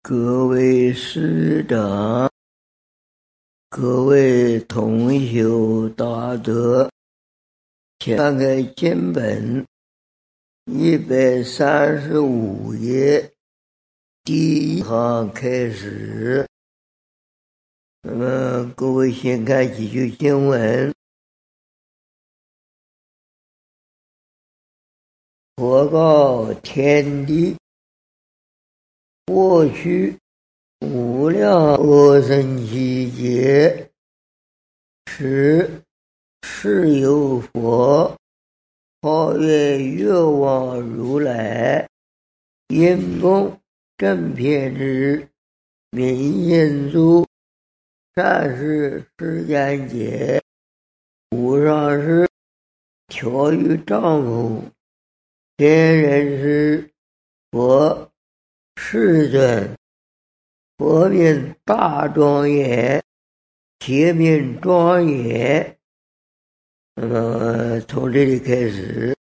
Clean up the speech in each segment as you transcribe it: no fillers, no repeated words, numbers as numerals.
各位师长，各位同修大德，请翻开经本135页第一行开始。那么各位先看几句经文。佛告天地，过去无量阿僧祇劫，是有佛号曰月王如来，因供正遍知明印珠，善事世间解，无上师调御丈夫，天人师佛世尊，佛名大庄严，天名庄严。那么从这里开始，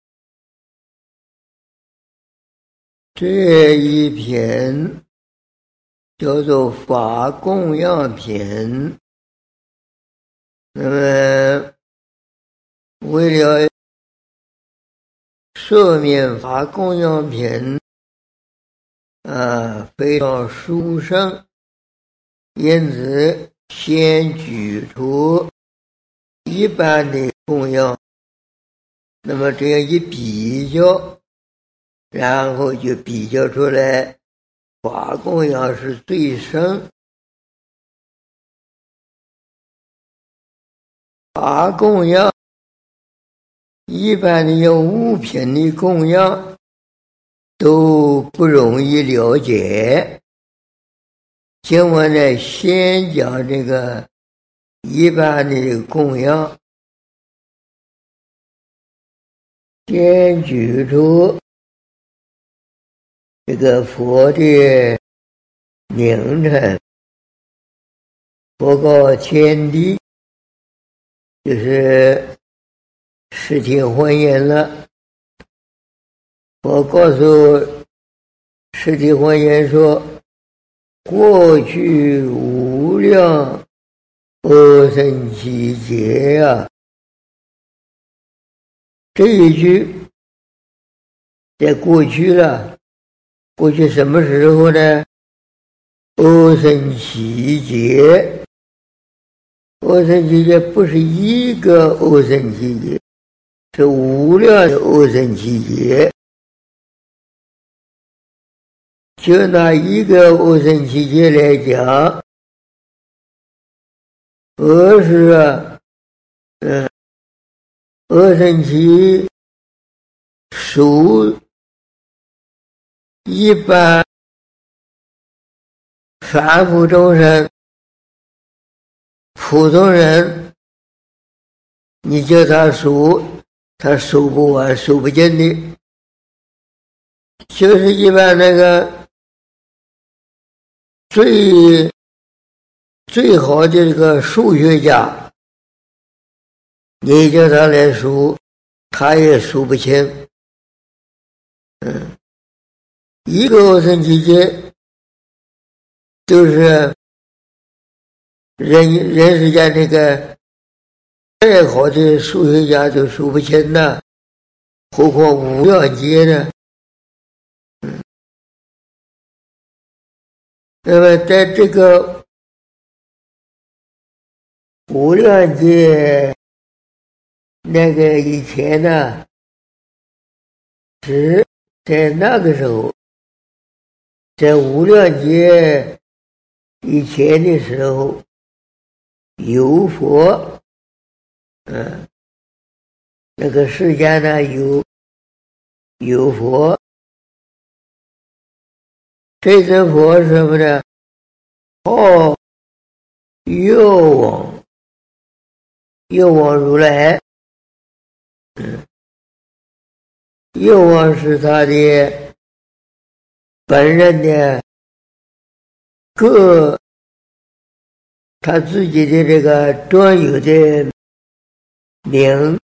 这一篇叫做法供养篇。那么为了说明法供养篇非常殊胜，因此先举出一般的供养，那么这样一比较，然后就比较出来法供养是最深。法供养一般的用物品的供养都不容易了解，经文呢先讲这个一般的供养，先举出这个佛的名称。佛告天地，就是实体婚姻了。我告诉实体婚姻说，过去无量阿僧祇劫啊，这一句在过去了。过去什么时候呢？阿僧祇劫，阿僧祇劫不是一个阿僧祇劫，是无量的阿僧祇劫。就拿一个阿僧祇劫来讲，阿僧祇属一般凡夫众生，普通人你叫他数，他数不完数不尽的，就是一般那个最好的这个数学家，你叫他来数，他也数不清。一个阿僧祇劫就是人世间这个再好的数学家都数不清的，何况无量劫呢？那么在这个无量劫那个以前呢，是在那个时候，在无量劫以前的时候有佛，那个世间呢有佛。这尊佛是什么呢？号月王，月王如来。月王是他的本人的他自己的这个专有的名，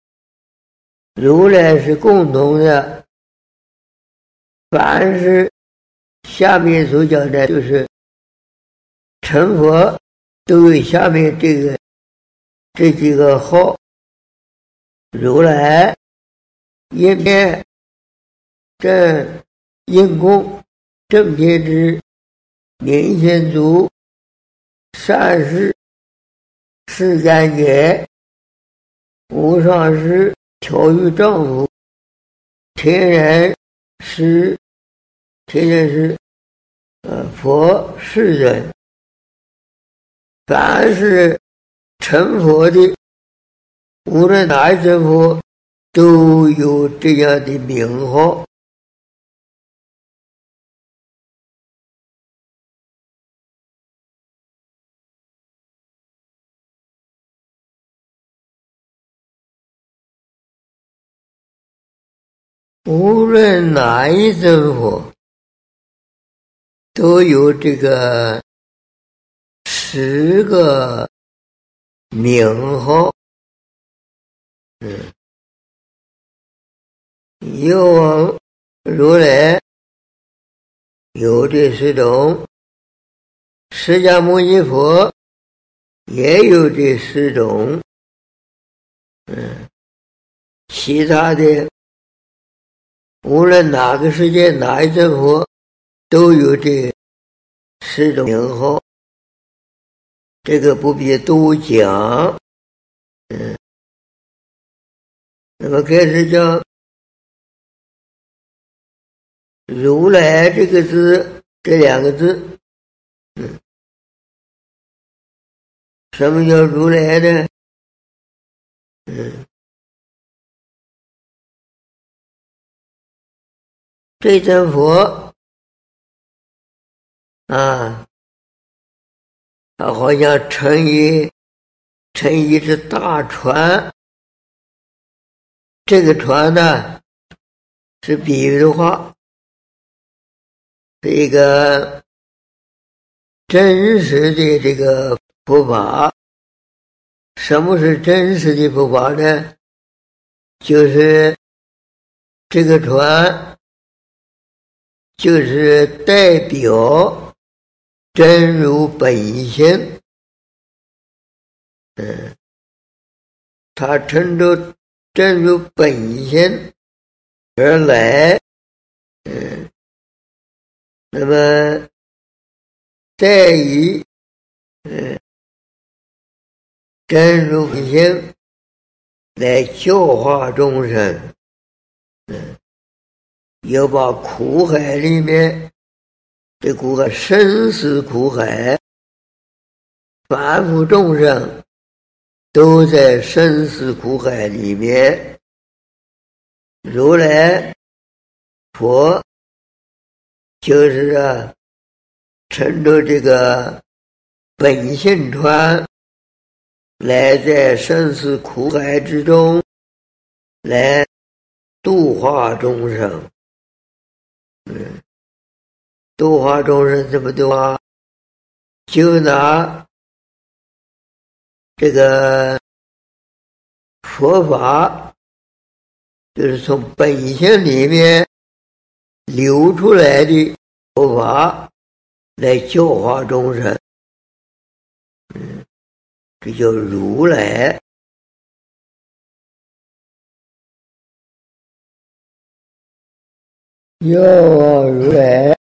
如来是共同的。凡是下面所讲的就是成佛都有下面这几个号：如来、应变、正、应供、正遍知、明显足、善事、世间解、无上师、调御丈夫、天人师、佛世人。凡是成佛的，无论哪一尊佛，都有这样的名号。无论哪一尊佛，都有这个10个名号。有往如来有这10种，释迦牟尼佛也有这10种。其他的无论哪个世界哪一尊佛，都有这10种名号，这个不必多讲。那么开始讲如来这个字，这2个字，什么叫如来呢？这尊佛他好像乘一只大船，这个船呢是比喻的话，是一个真实的这个佛法。什么是真实的佛法呢？就是这个船就是代表真如本性。他乘着真如本性而来。那么在以真如本性来教化众生。要把苦海里面这苦海生死苦海，凡夫众生都在生死苦海里面。如来佛就是乘着这个本性船来在生死苦海之中来度化众生。度化众生怎么度化？就拿这个佛法，就是从本性里面流出来的佛法来教化众生。这叫如来。要往如来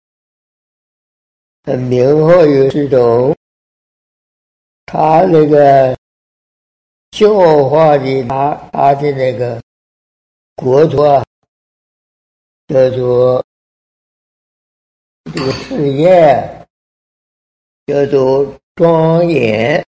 名号有10种，他那个教化的他的那个国土叫做这个事业叫做庄严。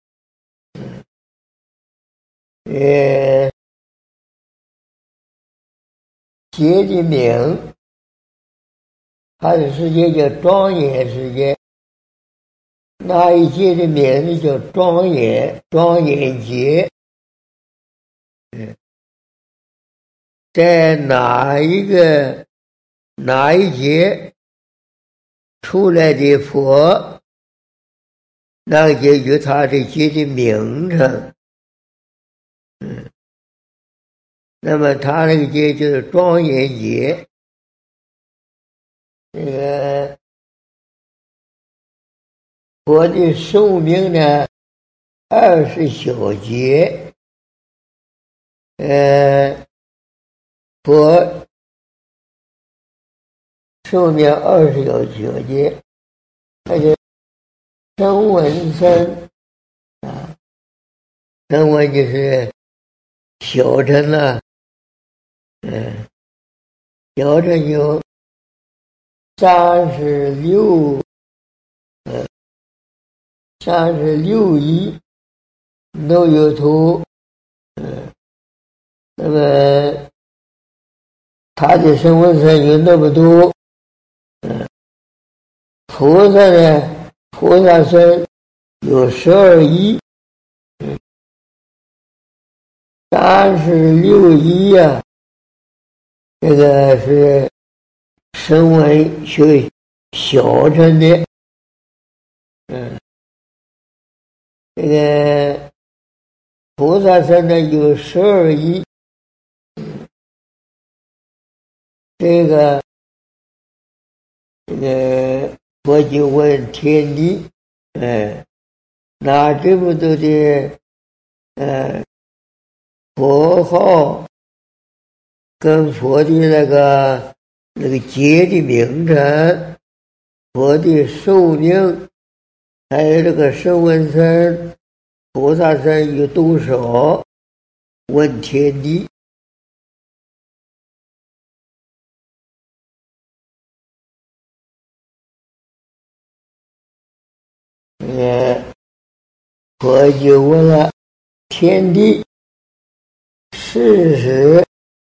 界的名，他的世界叫庄严世界。那一界的名字叫庄严界。在哪一界出来的佛，那个界有他的界的名称。那么他那个界就是庄严界。 佛的寿命呢20小节，佛寿命20小节，而且声闻身啊，声闻就是小乘了，小乘有36亿都有图，那么他的声闻身有那么多，菩萨呢，菩萨身有12亿，36亿啊，这个是声闻学小乘的，这个菩萨身呢有12亿，这个佛就问天地，拿这么多的佛号跟佛的那个节的名称，佛的寿命，还有这个声闻身、菩萨身有多少？问天地。佛就问了天地，事实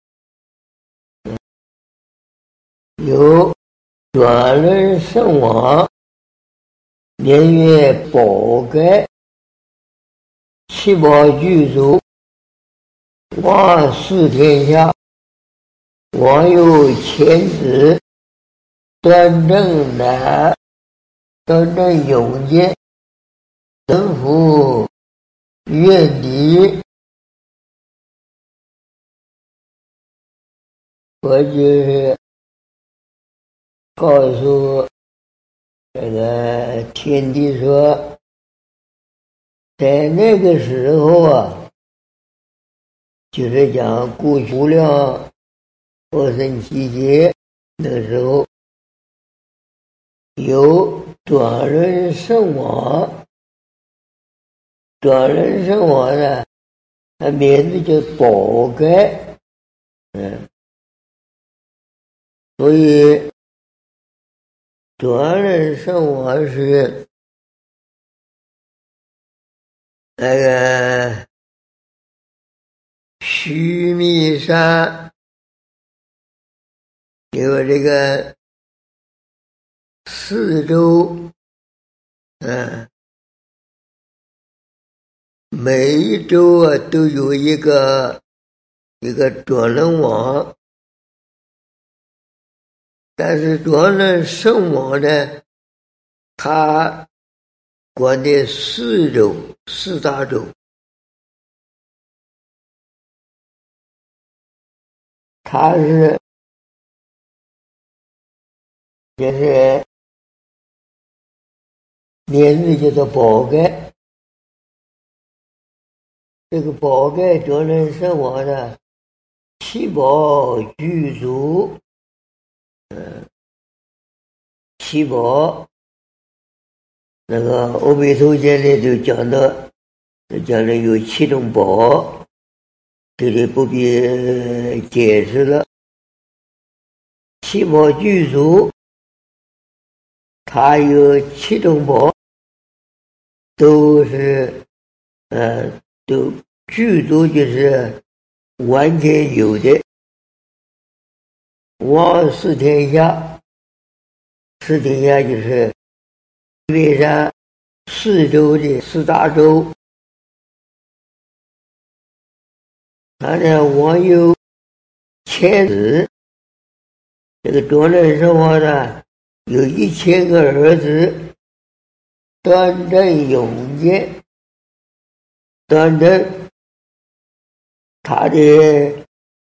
有转轮圣王，年月宝盖，七宝具足，王视天下，王有千子，端正男，端正勇健，能服愿敌。我就是告诉这个天帝说，在那个时候啊，就是讲无量波神期间，那个时候有转轮圣王，转轮圣王呢，他名字叫宝盖，所以转轮圣王是那个须弥山有这个四周，每一周啊都有一个转轮王，但是转轮圣王呢，他管的四大洲，他是就是名字叫做宝盖。这个宝盖转轮圣王呢，七宝具足，七宝那个《阿弥陀经》里就讲的有7种宝，这里不必解释了。七宝具足，它有7种宝，都是都具足，就是完全有的。王视天下，视天下就是为啥四周的四大洲，他呢王有千子，这个转轮圣王呢有1000个儿子，端正勇健，端正他的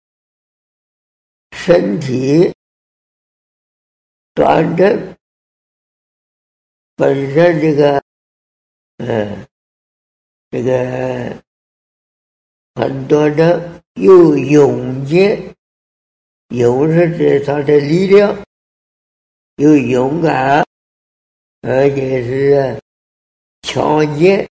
身体端正，本身这个这个很多人有勇健，勇是指他的力量，有勇敢，而且是强健，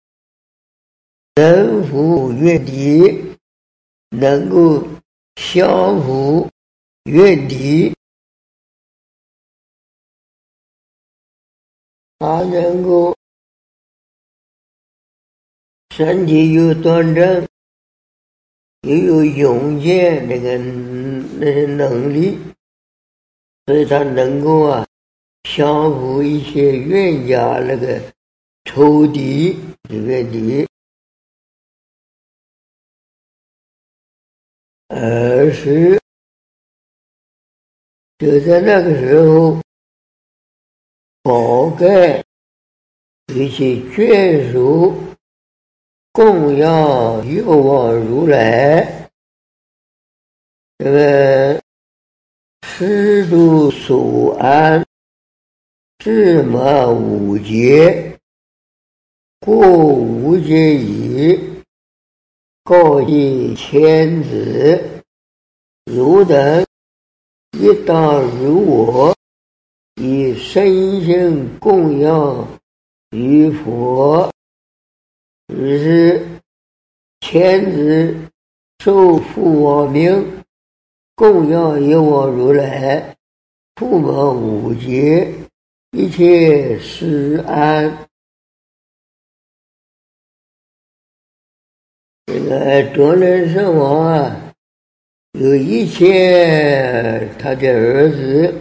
能服远敌，能够降服远敌，他能够身体有端正，又有勇健那些能力，所以他能够降服一些冤家那个仇敌远敌，而是就在那个时候宝盖一些眷属供养药王如来，这个施度所安，至满五劫，过五劫已，告诫千子，汝等亦当如我，以身心供养于佛。于是千子受父王命，供养药王如来，普满五劫，一切施安。这个转轮圣王有1000他的儿子，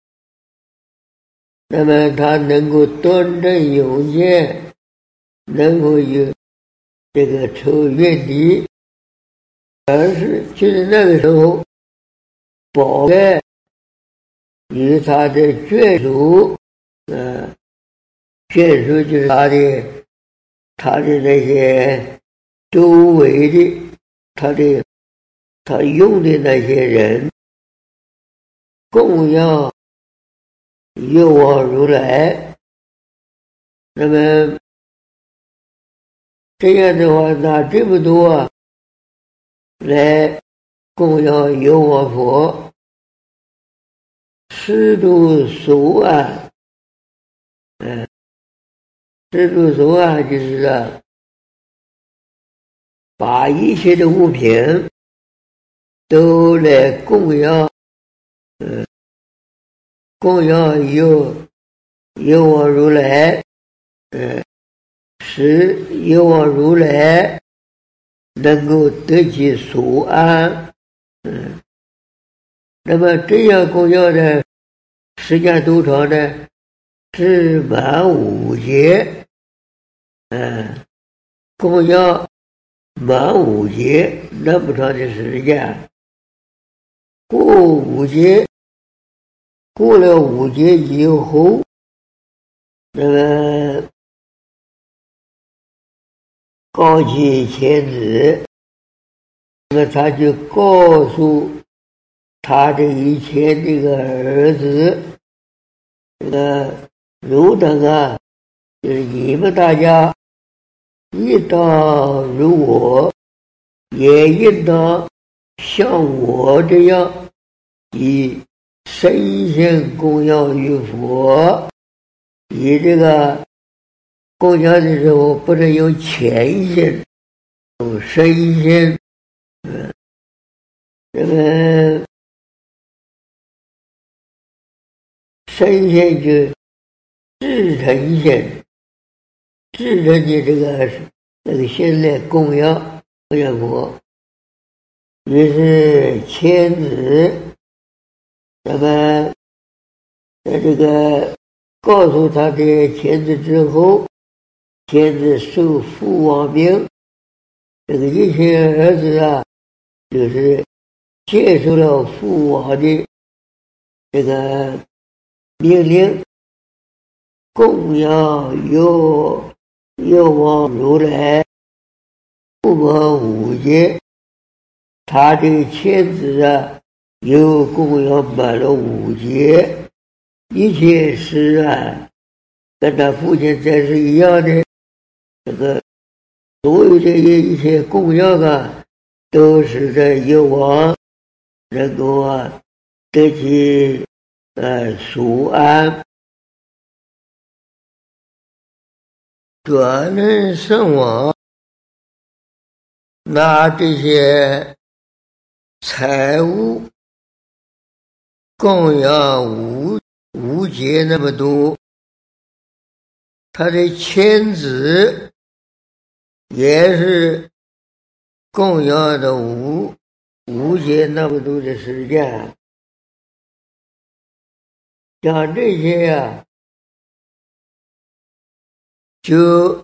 那么他能够端正勇健，能够有这个仇怨敌，而是就是那个时候宝盖与他的眷属，眷属就是他的那些周围的他用的那些人，供养药王如来，那么这样的话拿这么多来供养药王佛，施度所安，施度所安就是把一切的物品都来供养，供养药王如来，使药王如来能够得其所安。那么这样供养的时间多长呢？至满5劫，供养满5劫那么长的时间，过5劫，过了5劫以后，那么告诫千子，那么他就告诉他的一切这个儿子，这个汝等就是你们大家应当如我，也应当像我这样以身心供养于佛。以这个供养的时候不能用浅心，用身心，这个身心就至诚心，至诚的这个心来供养佛。于是千子，那么在这个告诉他的千子之后，千子受父王命，这个一切儿子就是接受了父王的这个命令，供养药王如来，普满5劫。他的千子又供养满了5劫，一切施安，跟他父亲真是一样的， 所有这一切供养啊，都是在有望能够得其殊安，专人圣王拿这些财物供养无界那么多，他的亲子也是供养的无界那么多的时间，像这些就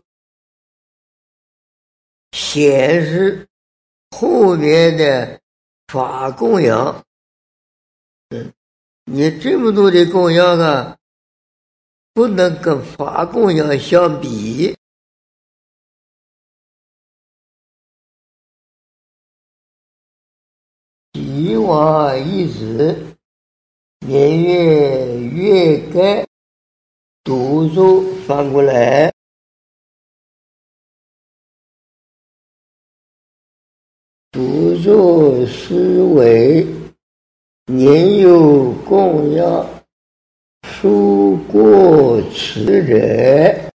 显示后面的法供养。你这么多的供养不能跟法供养相比。希望一直年月该读书翻过来，读书思维年有供养，书过此者，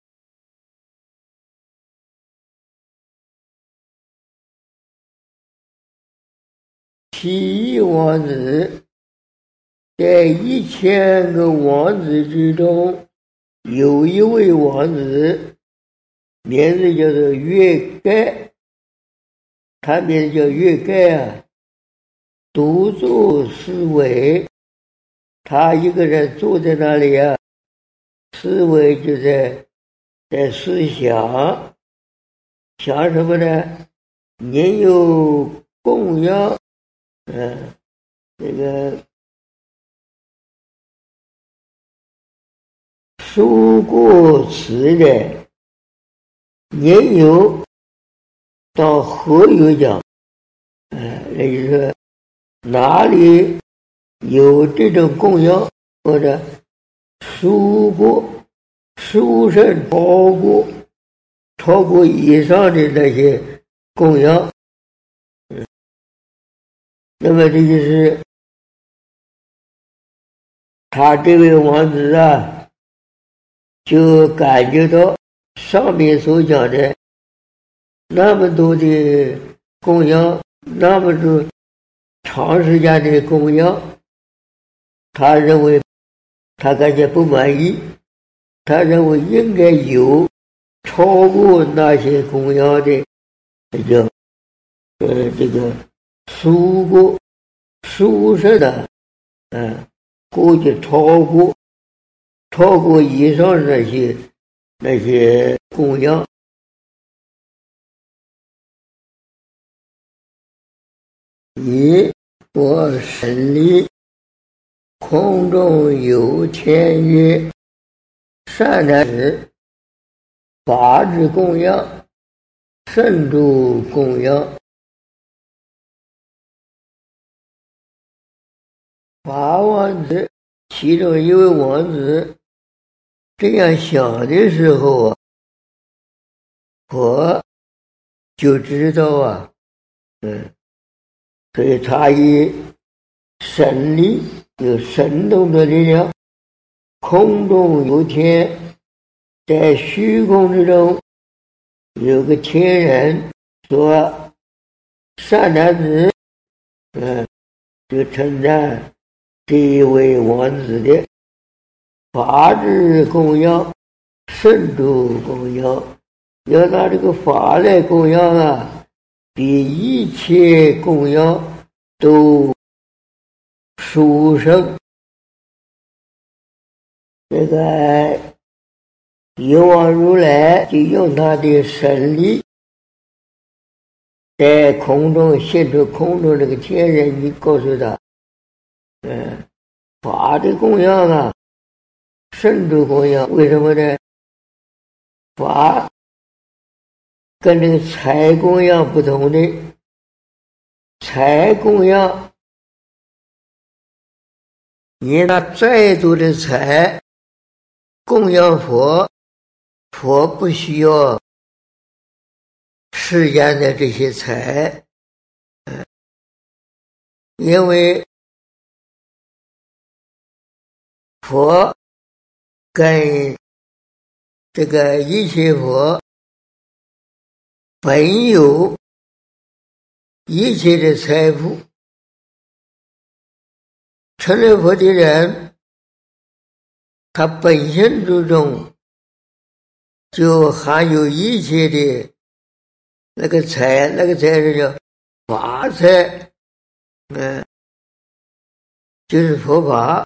其一王子，在1000个王子之中，有一位王子，名字叫做月盖，他名字叫月盖独坐思维，他一个人坐在那里思维就在思想，想什么呢？您有供养，这个书过此人，您有到何有讲，也就是说哪里有这种供养，或者书过书生超过以上的那些供养，那么这就是他这位王子就感觉到上面所讲的那么多的供养，那么多长时间的供养，他认为他感觉不满意，他认为应该有超过那些供养的叫这个书生的过去超过以上那些供养。以我审理空中有天曰：善男子，法之供养，圣主供养。法王子其中一位王子这样想的时候我就知道所以他以神力有神动的力量，空中有天，在虚空之中有个天人说：善男子，就称赞这一位王子的法之供养，圣主供养，要拿这个法来供养比一切供养都殊胜。这个有王如来就用他的神力，在空中现出空中这个天人，你告诉他，法的供养圣主供养，为什么呢？法跟这个财供养不同的，财供养你拿再多的财供养佛，佛不需要世间的这些财，因为佛跟这个一切佛本有一切的财富，成了佛的人，他本性之中就含有一切的那个财，那个财是叫法财，就是佛法。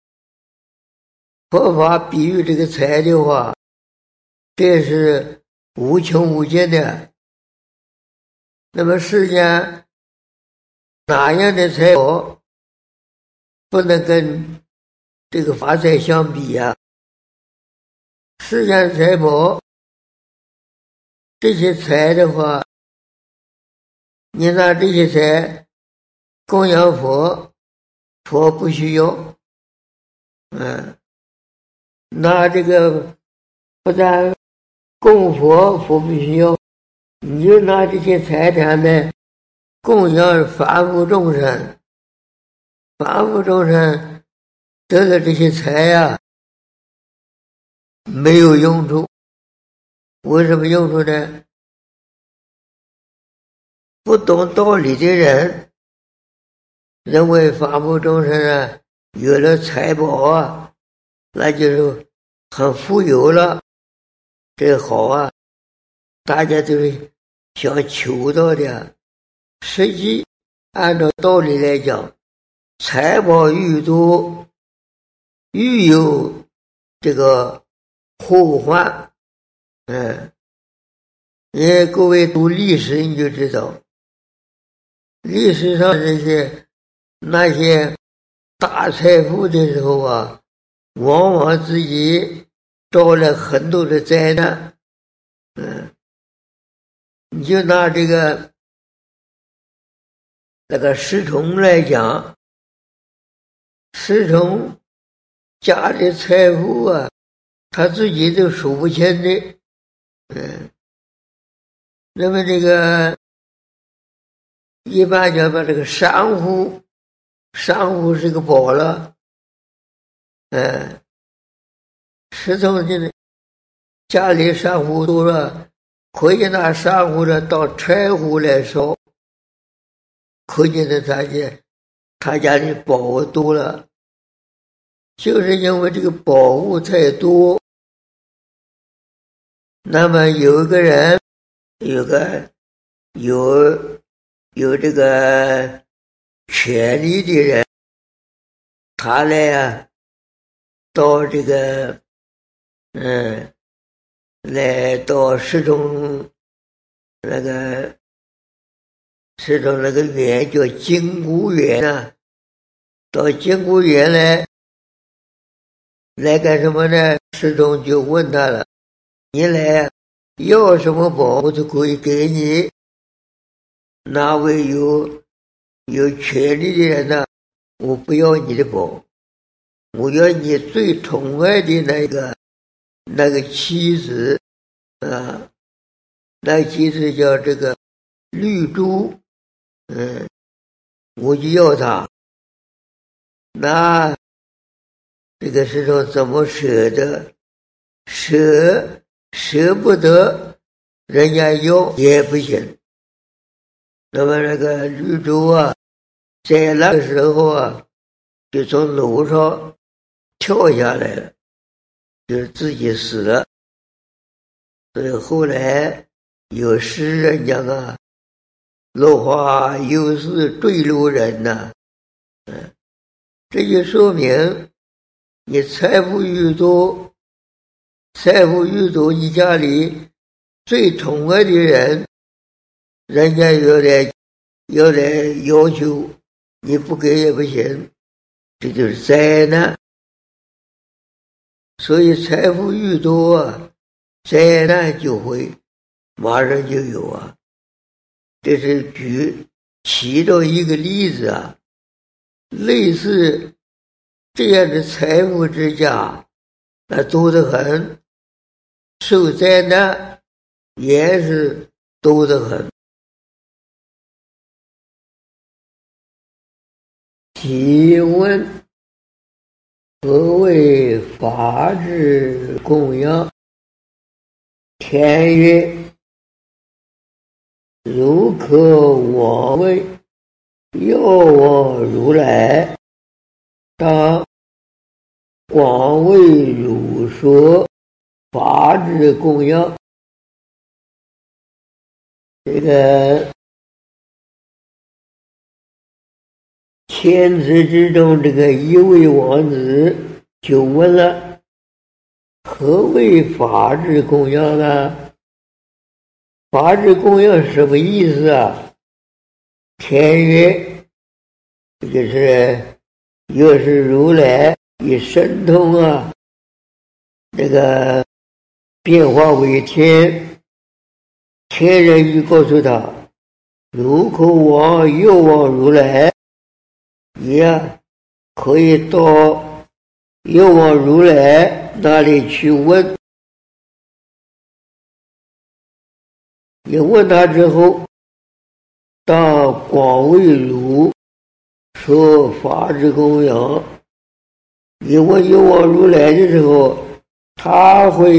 佛法比喻这个财的话，这是无穷无尽的。那么世间哪样的财宝不能跟这个法财相比呀？世间财宝这些财的话，你拿这些财供养佛，佛不需要，拿这个不但供佛，佛不需要，你就拿这些财产来供养凡夫众生，凡夫众生得了这些财呀，没有用处。为什么用处呢？不懂道理的人认为凡夫众生啊，有了财宝啊，那就是很富有了，这好啊，大家都是想求到的。实际按照道理来讲，财宝愈多，愈有这个祸患。因为各位读历史你就知道，历史上那些大财富的时候啊，往往自己招了很多的灾难。你就拿这个那个石崇来讲，石崇家的财富啊，他自己都数不清的。那么这个一般讲把这个珊瑚是个宝了。石崇的家里珊瑚多了，可以拿珊瑚的当柴火来烧，可见的他家里宝物多了，就是因为这个宝物太多。那么有一个人，有这个权力的人，他来到这个来到石崇那个园叫金谷园啊，到金谷园来干什么呢？石崇就问他了，你来要什么宝我都可以给你，哪位有权利的人呢？我不要你的宝，我要你最宠爱的那个妻子啊，那个妻子叫这个绿珠，我就要她。那这个石头怎么舍得？舍不得人家要也不行。那么那个绿珠啊，在那个时候啊，就从楼上跳下来了，就是自己死了。所以后来有诗人讲啊，落花有时坠落人呐。这就说明你财富越多，你家里最宠爱的人，人家要来要求，你不给也不行，这就是灾难。所以财富越多啊，灾难就会马上就有啊。这是举其中一个例子啊。类似这样的财富之家，那多得很，受灾难也是多得很。提问：何为法之供养？天曰：如可往为，要往如来，当广为汝说法之供养。这个千子之中，这个一位王子就问了：何为法之供养呢？法之供养是什么意思啊？天曰，这就是又是如来以神通啊，这个变化为天，天人就告诉他：如可往又往如来，你呀可以到又往如来那里去问。你问他之后，当广为汝说法之供养。你问又往如来的时候，他会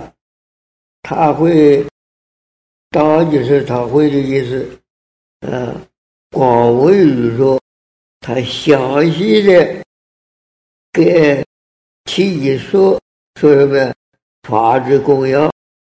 当就是他会的意思。广为汝说，他详细的给替你说什么法之供养。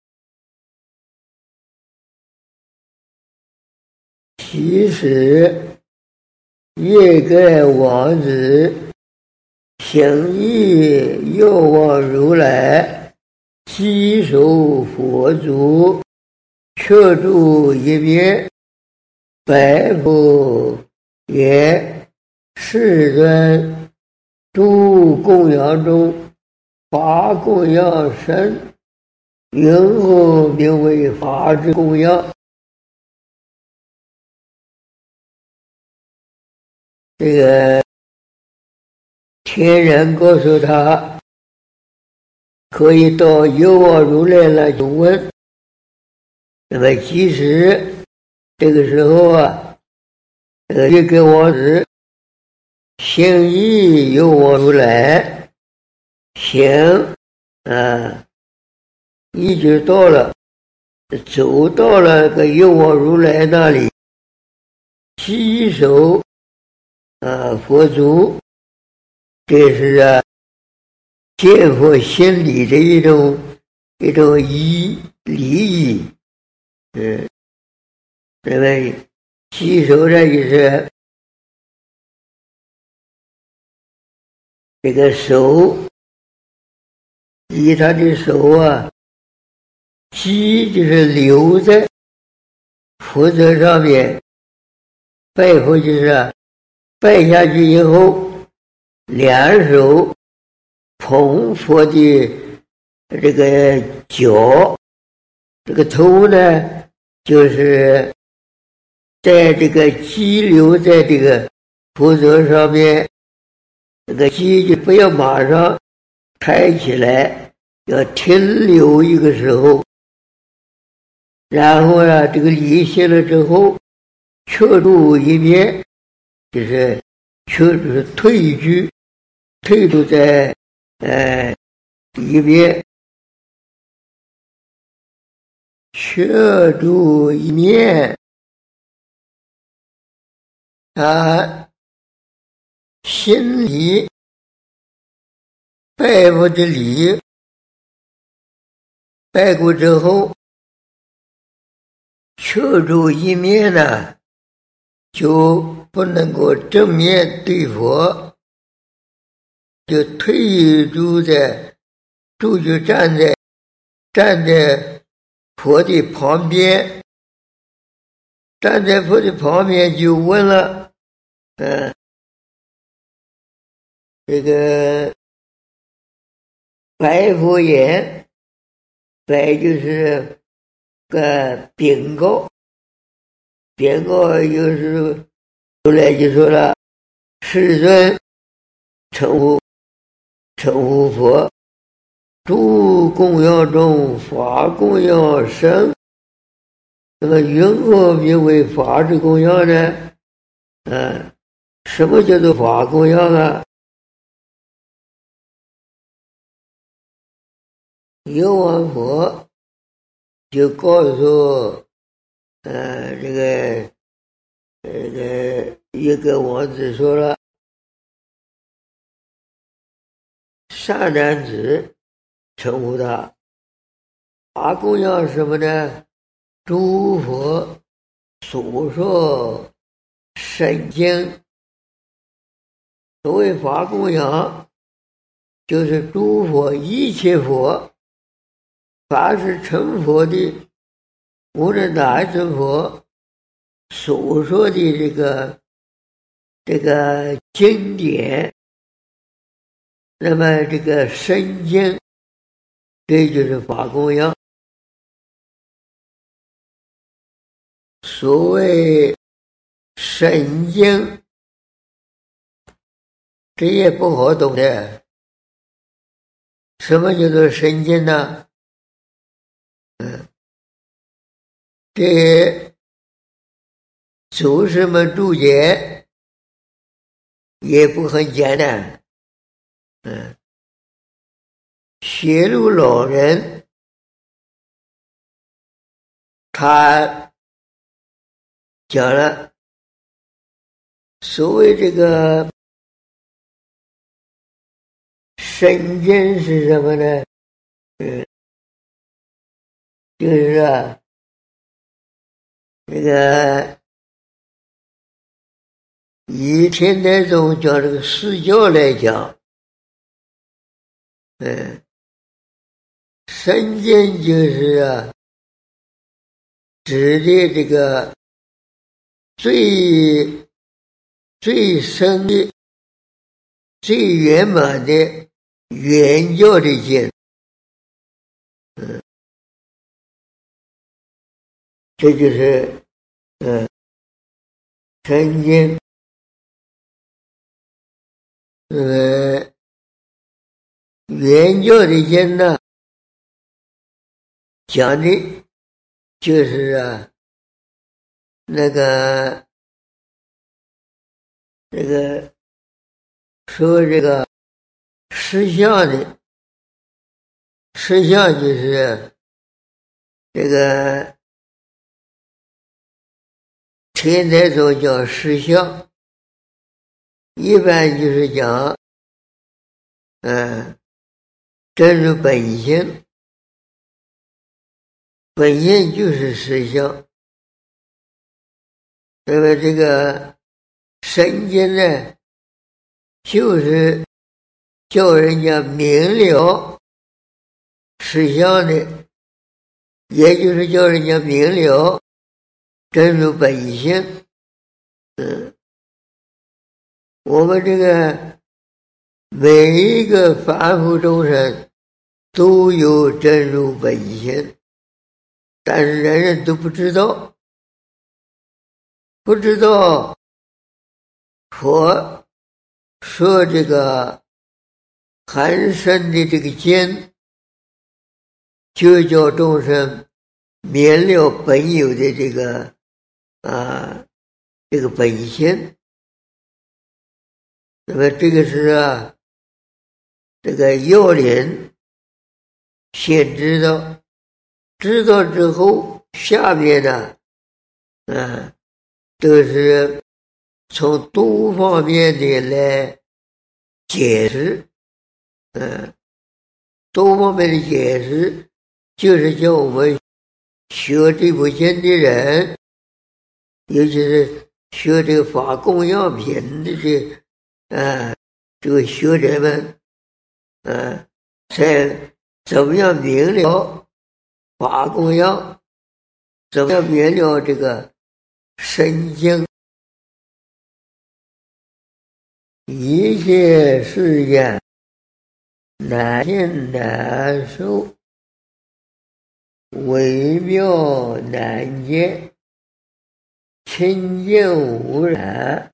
其实越盖王子行义又往如来，稽首佛足，却住一面，白佛言：世尊，诸供养中，法供养甚，云何名为法之供养？这个天人告诉他，可以到又往如来那去问。那么其实这个时候啊，一个王子行义又往如来，行一直到了，走到了个又往如来那里，稽首佛足，这是见佛行礼的一种礼仪。因为稽首呢，就是这个手，以他的手稽就是留在佛座上面，拜佛就是拜下去以后，两手捧佛的这个脚，这个头呢，就是在这个稽留在这个佛座上面，这个稽就不要马上抬起来，要停留一个时候，然后这个礼谢了之后，却住一面，就是退住在一边，却住一面。行礼拜佛的礼，拜过之后，却住一面呢，就不能够正面对佛，就退住在就站在佛的旁边，站在佛的旁边就问了，这个白佛言，白就是个禀告，有时候后来就说了，世尊称呼佛，诸供养中法供养甚， 那么云何名为法之供养呢？什么叫做法供养啊？有王佛就告诉一个王子说了，善男子称呼他，法供养什么呢？诸佛所说圣经。所谓法供养，就是诸佛一切佛，凡是成佛的，无论哪一尊佛所说的这个经典，那么这个圣经，这就是法供养。所谓圣经，这也不好懂的。什么叫做圣经呢？这祖师们注解也不很简单。学路老人他讲了，所谓这个圣经是什么呢？就是这个以天台宗讲这个释教来讲，圣经就是指的这个最深的、最圆满的原教的经。这就是圣经。原教的经呢，讲的就是说这个实相的，实相就是这个天台宗叫实相，一般就是讲真如本性，本性就是实相。那么这个圣经呢，就是叫人家明了实相的，也就是叫人家明了真如本性。我们这个每一个凡夫众生都有真如本性，但是人人都不知道，佛说这个很深的这个经，就叫众生明了本有的这个本性。那么这个是这个要领先知道之后，下面呢都是从多方面的来解释。多方面的解释就是叫我们学这部经的人，尤其是学这个法供养品的这个学者们才怎么样明了法供养，怎么样明了这个圣经。一切世间难信难受，微妙难解，清净无染。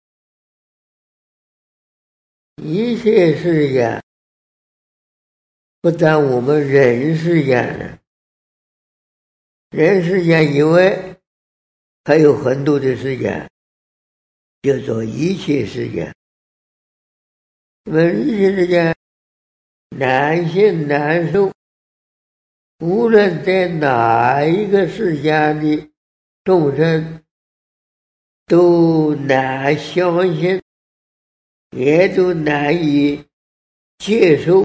一切世间，不但我们人世间呢， 人世间以外还有很多的时间，叫做一切时间。那么一切时间难行难受，无论在哪一个时间的众生都难相信，也都难以接受，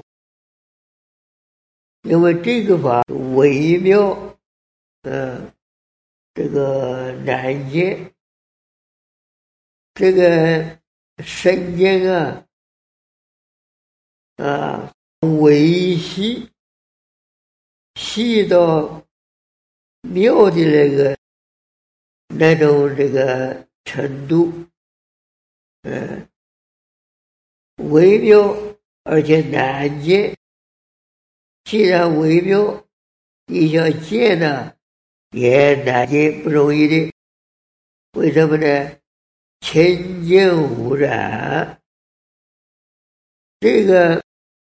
因为这个法微妙，这个难解，这个神经微细，细到妙的那种这个程度，微妙而且难解。既然微妙，你想解呢也难解，不容易的。为什么呢？清净无染，这个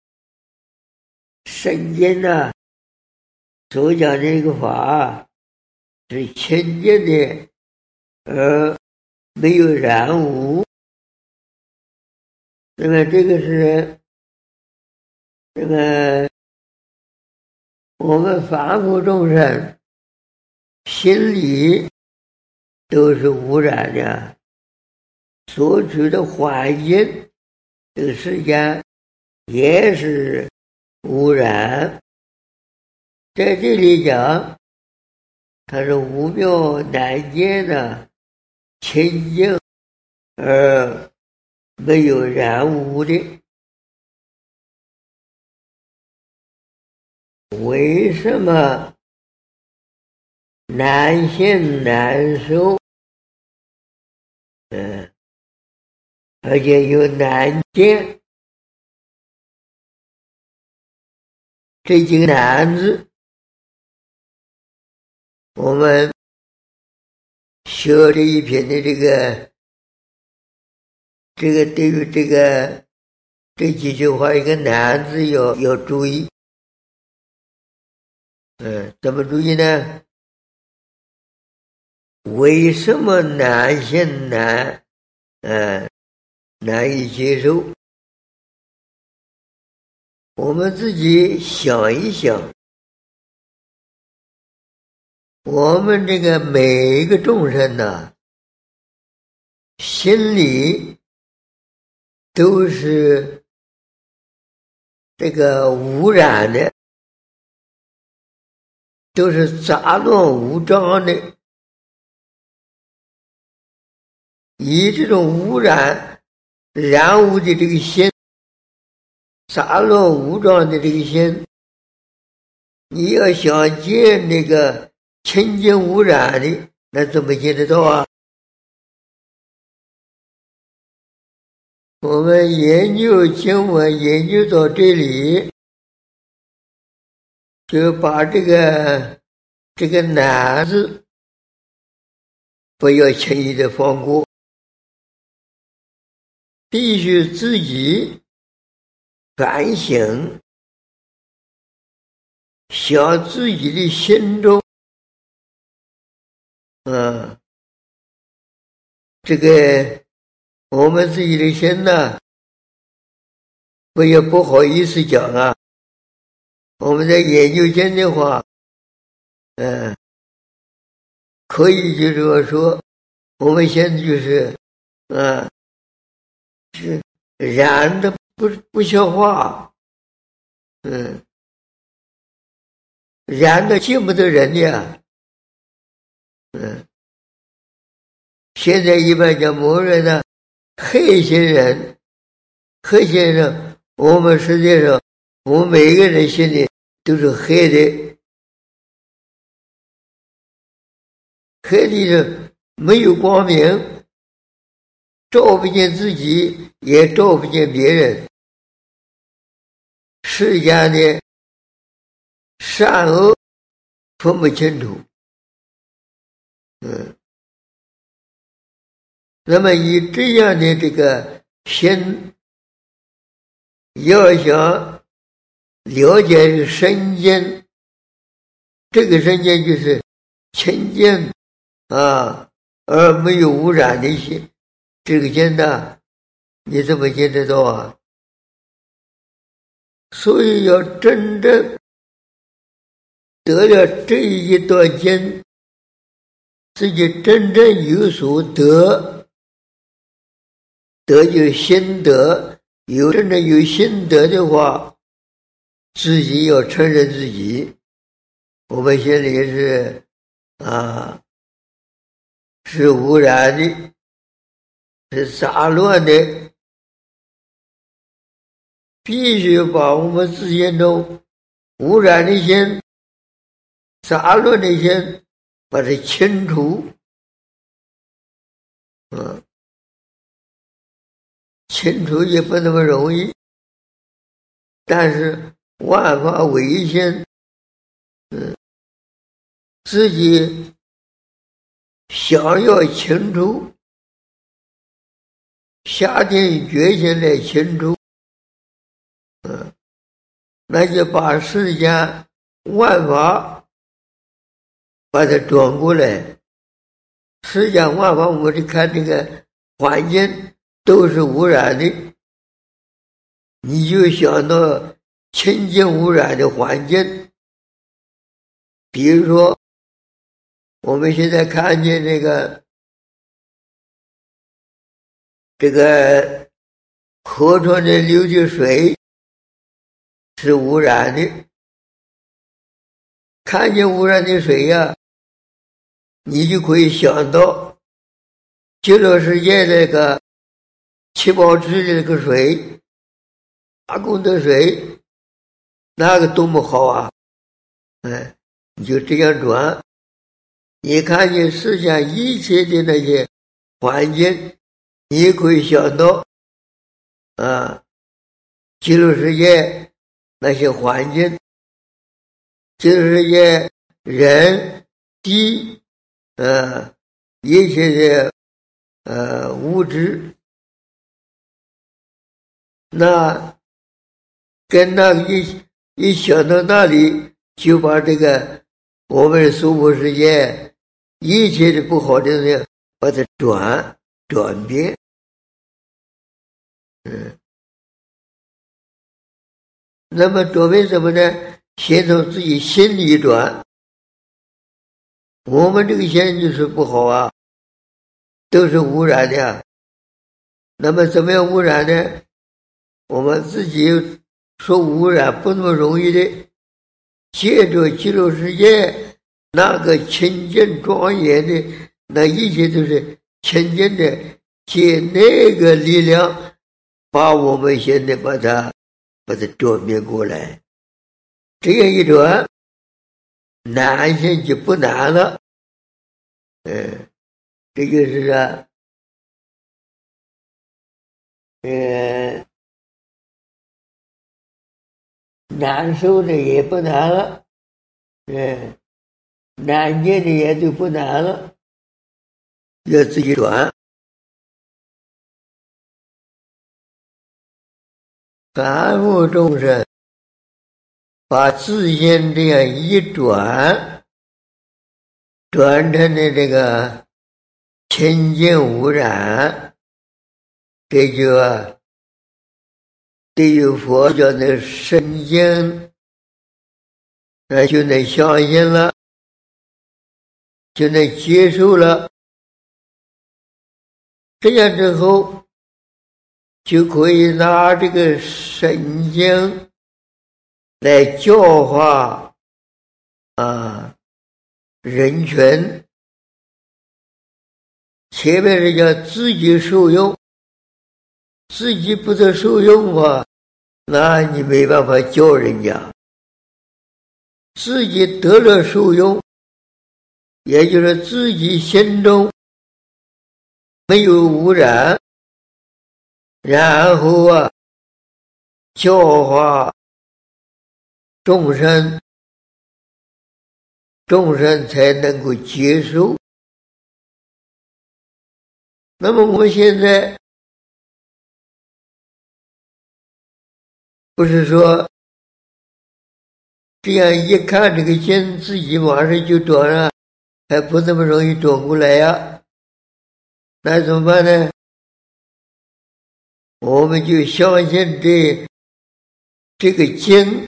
圣经所讲的这个法是清净的，而没有染污。那么这个是我们凡夫众生心里都是污染的，所处的环境这个时间也是污染。在这里讲，它是无妙难解的，清净而没有染污的。为什么难行难受，而且又难见？这几个难字，我们学这一篇的对于这几句话一个难字要注意。怎么注意呢？为什么难行难以接受？我们自己想一想，我们这个每一个众生心里都是这个污染的，都是杂乱无章的。以这种污染污的这个心，杂乱无章的这个心，你要想见那个清净无染的，那怎么见得到啊？我们研究经文研究到这里，就把这个难字不要轻易的放过，必须自己反省，想自己的心中，这个我们自己的心不要不好意思讲啊。我们在研究经的话，可以就是说，我们现在就是是燃的不像话，燃的见不得人呀，现在一般讲某人黑心人，我们实际上我们每一个人心里都是黑的，黑的没有光明，照不见自己，也照不见别人。世间的善恶分不清楚，那么以这样的这个心，要想了解神经，这个神经就是清净而没有污染的心，这个心呢，你怎么见得到啊？所以要真正得了这一段经，自己真正有所得有心得，真正有心得的话，自己要承认自己，我们心里是污染的，是杂乱的，必须把我们自心中污染的心、杂乱的心把它清除。清除也不那么容易，但是万法唯心，自己想要清除，下定决心来清除，那就把世间万法把它转过来。世间万法，我们去看这个环境都是污染的，你就想到清净污染的环境。比如说我们现在看见这个河川的流的水是污染的，看见污染的水呀，你就可以想到极乐世界那个七宝池的那个水，大功德水，那个多么好啊！你就这样转，你看见世间一切的那些环境，你也可以想到极乐世界那些环境，极乐世界人地一切的物质，那跟那一想到那里，就把这个我们娑婆世界一切的不好的呢，把它转变。那么转变什么呢？先从自己心里转。我们这个心就是不好啊，都是污染的。那么怎么样污染呢？我们自己说污染不那么容易的，借着极乐世界那个清净庄严的，那一切都是清净的，借那个力量把我们现在把它转变过来。这样一转，难性就不难了。这就是难受的也不难了，难念的也就不难了，要自己转。凡夫众生把自心这样一转成的这个清净无染，这就对于佛教的圣经那就能相信了，就能接受了。这样之后就可以拿这个圣经来教化人群。前面是叫自己受用，自己不得受用吧，那你没办法教人家。自己得了受用，也就是自己心中没有污染，然后教化众生，众生才能够接受。那么我们现在不是说这样一看这个经，自己马上就转了， 还不那么容易转过来呀，那怎么办呢？我们就相信这个经，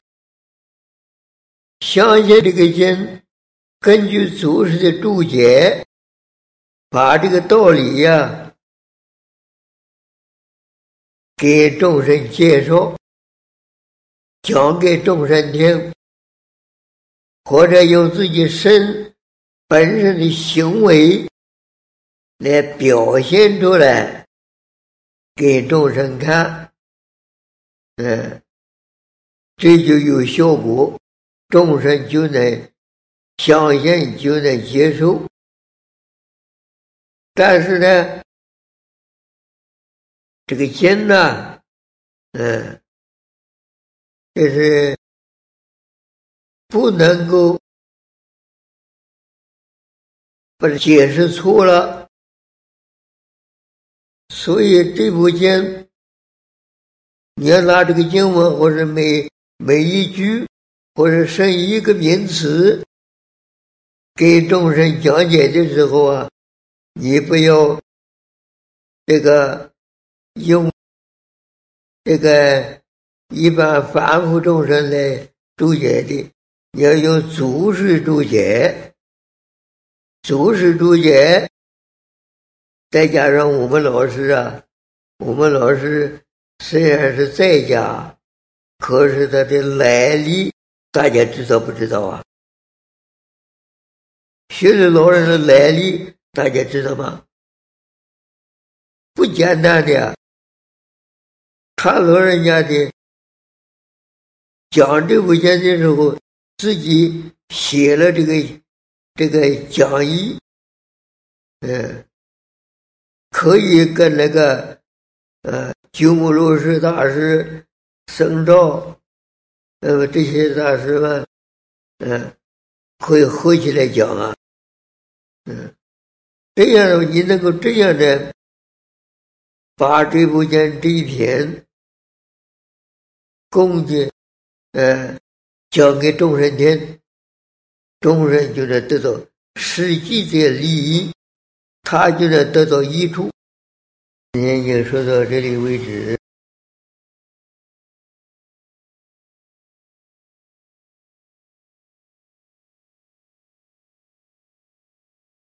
相信这个经，根据祖师的注解，把这个道理呀给众生介绍，讲给众生听，或者用自己本身的行为来表现出来给众生看，这就有效果，众生就能相信，就能接受。但是呢，这个经呢，就是不能够把它解释错了，所以这部经你要拿这个经文，或者每一句，或者剩一个名词给众生讲解的时候啊，你不要这个用这个一般凡夫众生来注解的，你要用祖师注解。祖师注解，再加上我们老师啊，我们老师虽然是在家，可是他的来历大家知道不知道啊？学的老人的来历大家知道吗？不简单的呀，他老人家的讲这部经的时候，自己写了这个讲义，可以跟那个鸠摩罗什大师、僧肇，这些大师们，可以合起来讲啊，这样你能够这样的把这部经这一篇供给讲给众生听，众生就能得到实际的利益，他就能得到益处。今天就说到这里为止。